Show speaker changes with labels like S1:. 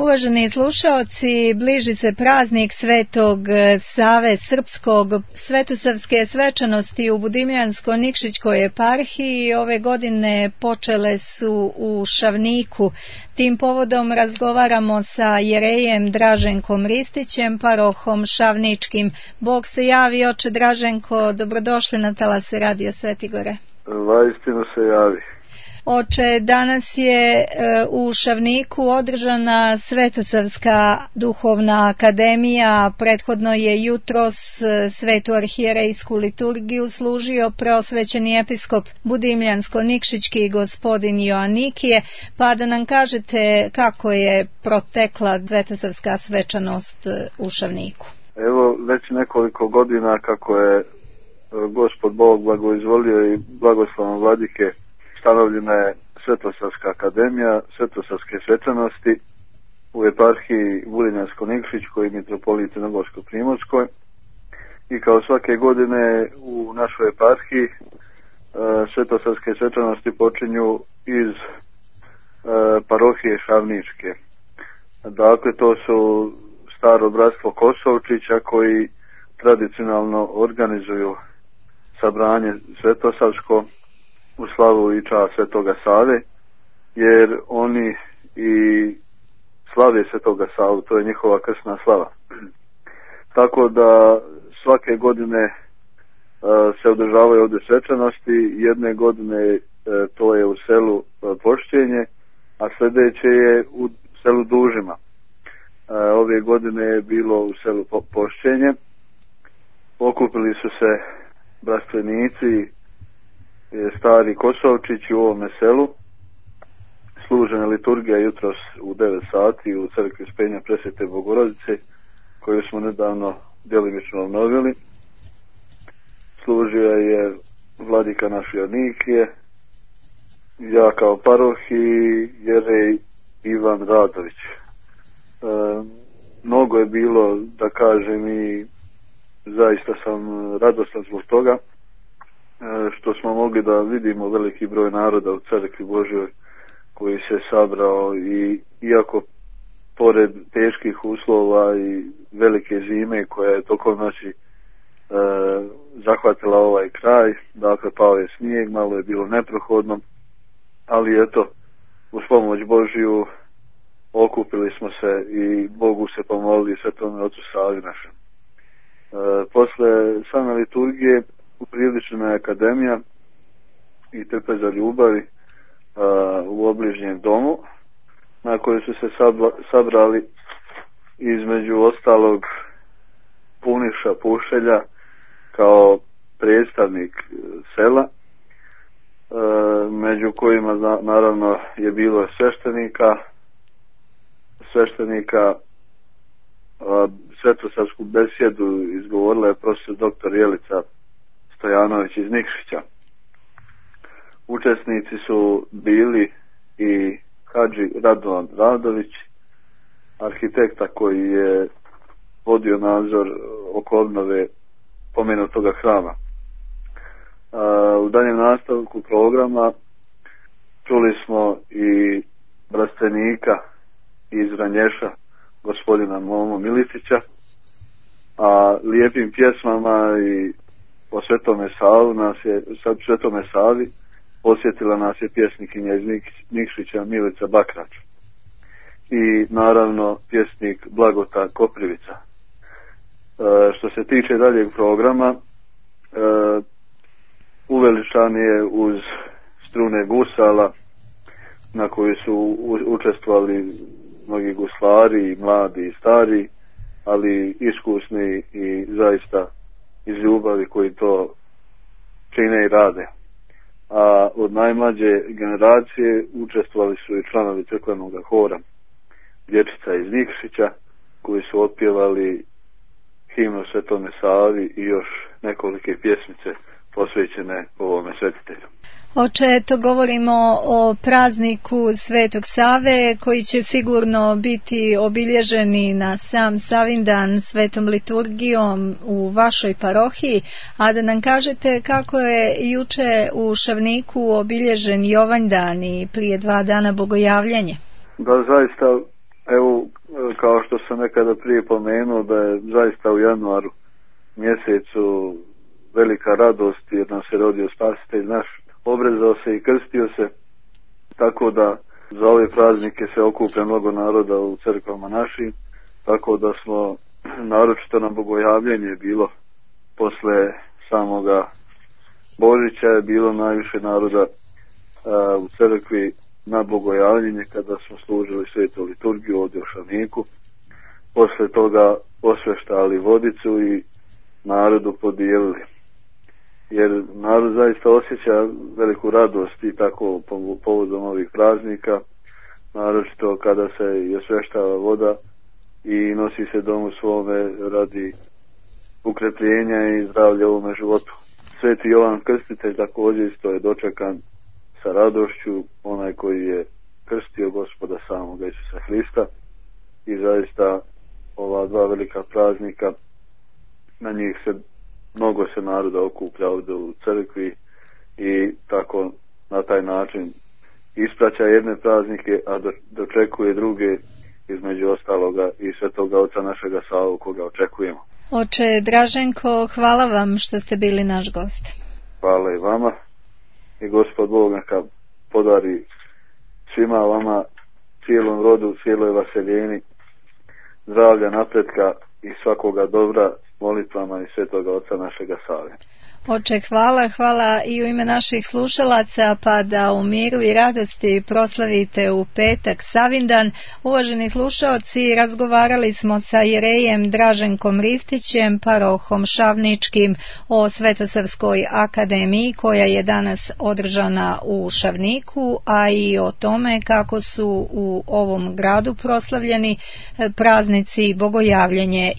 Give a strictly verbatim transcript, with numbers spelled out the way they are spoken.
S1: Uvaženi slušaoci, bliži se praznik Svetog Save Srpskog, svetosavske svečanosti u Budimljansko-Nikšićkoj eparhiji i ove godine počele su u Šavniku. Tim povodom razgovaramo sa jerejem Draženkom Ristićem, parohom Šavničkim. Bog se javi, oče Draženko, dobrodošli na talase Radio Svetigore.
S2: Vaistinu se javi.
S1: Oče, danas je u Šavniku održana Svetosavska duhovna akademija, prethodno je jutros svetu arhijerejsku liturgiju služio preosvećeni episkop Budimljansko-Nikšićki gospodin Joanikije, pa da nam kažete kako je protekla Svetosavska svečanost u Šavniku.
S2: Evo, već nekoliko godina kako je Gospod Bog blagoizvolio i blagoslovom vladike ustanovljena je Svetosavska akademija, Svetosavske svečanosti u eparhiji Budimljansko-Nikšićkoj i mitropoliji Crnogorsko-Primorskoj. I kao svake godine u našoj eparhiji e, Svetosavske svečanosti počinju iz e, parohije Šavničke. Dakle, to su staro bratstvo Kosovčića koji tradicionalno organizuju sabranje svetosavsko u slavu i čast Svetoga Save, jer oni i slave Svetoga Savu, to je njihova krsna slava. Tako da svake godine uh, se održavaju ovdje svečanosti, jedne godine uh, to je u selu uh, Pošćenje, a sljedeće je u selu Dužima. Uh, ove godine je bilo u selu po- Pošćenje. Okupili su se brastvenici, stari Kosovčići u ovome selu. Služena liturgija jutros u devet sati u crkvi Spenja Presvete Bogorodice, koju smo nedavno djelimično obnovili. Služio je vladika naš Joanikije, ja kao paroh i jerej Ivan Radović. E, mnogo je bilo, da kažem, i zaista sam radostan zbog toga što smo mogli da vidimo veliki broj naroda u crkvi Božjoj koji se sabrao, i iako pored teških uslova i velike zime koja je tokom noći e, zahvatila ovaj kraj, dakle pao je snijeg, malo je bilo neprohodno, ali eto, uz pomoć Božju okupili smo se i Bogu se pomolili, Svetome Ocu Savi našem. E, posle same liturgije upriličena je akademija i trpeza ljubavi a, u obližnjem domu, na kojoj su se sabla, sabrali između ostalog Puniša Pušelja kao predstavnik sela, a, među kojima na, naravno je bilo sveštenika, sveštenika a, svetosavsku besjedu izgovorila je profesor doktor Jelica Stojanović iz Nikšića. Učesnici su bili i Hadži Radovan Radović, arhitekta koji je vodio nadzor oko obnove pomenutoga hrama. U daljem nastavku programa čuli smo i bratstvenika iz Vranješa, gospodina Momo Militića, a lijepim pjesmama i o Svetome Savu nas je, Svetome Savi posjetila nas je pjesnikinja iz Nikšića Milica Bakrač i naravno pjesnik Blagota Koprivica. E, što se tiče daljeg programa, e, uveličan je uz strune gusala na koji su u, učestvovali mnogi guslari, mladi i stari, ali iskusni i zaista iz ljubavi koji to čine i rade. A od najmlađe generacije učestvovali su i članovi crkvenog hora Dječica iz Nikšića, koji su otpjevali himnu Svetome Savi i još nekolike pjesmice posvećene ovome svetitelju.
S1: Oče, eto govorimo o prazniku Svetog Save koji će sigurno biti obilježeni na sam Savindan svetom liturgijom u vašoj parohiji, a da nam kažete kako je juče u Šavniku obilježen Jovanjdan i prije dva dana Bogojavljanje.
S2: Da, zaista, evo, što sam nekada prije pomenuo, da je zaista u januaru mjesecu velika radost jer nam se rodio spasitelj naš, obrezao se i krstio se, tako da za ove praznike se okuplja mnogo naroda u crkvama našim, tako da smo naročito na bogojavljenje bilo posle samoga Božića je bilo najviše naroda a, u crkvi na bogojavljenje kada smo služili svetu liturgiju ovdje u Šavniku. Posle toga osveštali vodicu i narodu podijelili. Jer narod zaista osjeća veliku radost i tako povodom ovih praznika, naročito kada se i osveštava voda i nosi se domu svome radi ukrepljenja i zdravlja u ovome životu. Sveti Jovan Krstitelj također isto je dočekan sa radošću, onaj koji je krstio Gospoda samoga Isusa Hrista, i zaista ova dva velika praznika, na njih se mnogo se naroda okuplja ovdje u crkvi i tako na taj način ispraća jedne praznike, a dočekuje druge, između ostaloga i Svetoga Oca našega Savu koga očekujemo.
S1: Oče Draženko, hvala vam što ste bili naš gost.
S2: Hvala i vama i Gospod Bog neka podari svima vama, cijelom rodu, cijeloj vaseljeni, zdravlja, napretka i svakoga dobra molitvama i Svetoga Oca našega Save.
S1: Oče, hvala, hvala i u ime naših slušalaca, pa da u miru i radosti proslavite u petak Savindan. Uvaženi slušaoci, razgovarali smo sa jerejem Draženkom Ristićem, parohom Šavničkim, o Svetosavskoj akademiji koja je danas održana u Šavniku, a i o tome kako su u ovom gradu proslavljeni praznici Bogojavljenje